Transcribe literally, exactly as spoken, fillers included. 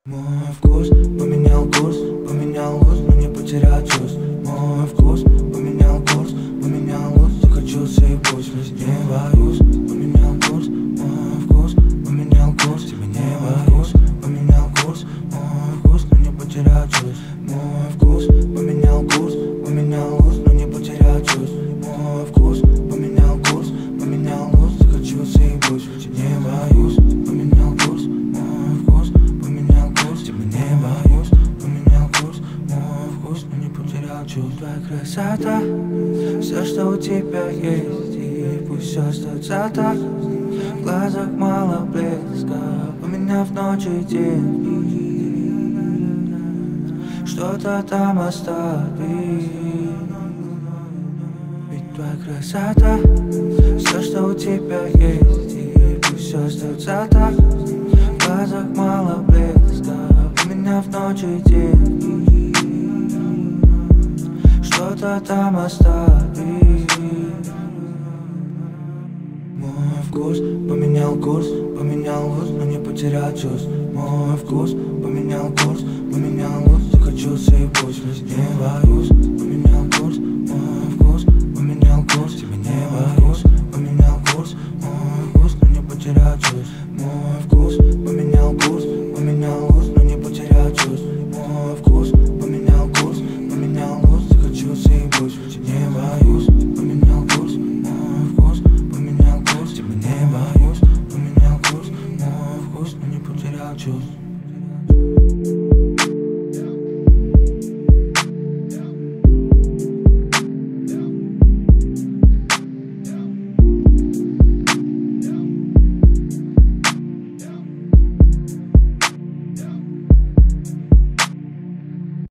Мой вкус поменял курс, поменял луз, но не потерял чувств. Мой вкус поменял курс, поменял луз, захочуся и пусть не боюсь. Поменял курс, мой вкус поменял курс, тебе не боюсь. Поменял курс, мой вкус, но не потерял чувств. Мой вкус поменял курс, поменял луз, но не потерял чувств. Мой вкус поменял курс, поменял луз, захочуся и пусть не боюсь. Поменял курс, мой вкус поменял курс, тебе не боюсь. Поменял курс, мой вкус, но не потерял чувств. Твоя красота, все, что у тебя есть, и пусть все остается так. В глазах мало блеска, поменяв ночь и день. Что-то там остави. Ведь твоя красота, все, что у тебя есть, и пусть все остается так. В глазах мало блеска, поменяв ночь и день. Что-то там остави. Мой вкус поменял курс, поменял луз, но не потерял чувств. Мой вкус поменял курс, поменял луз, захочуся и пусть не боюсь. Поменял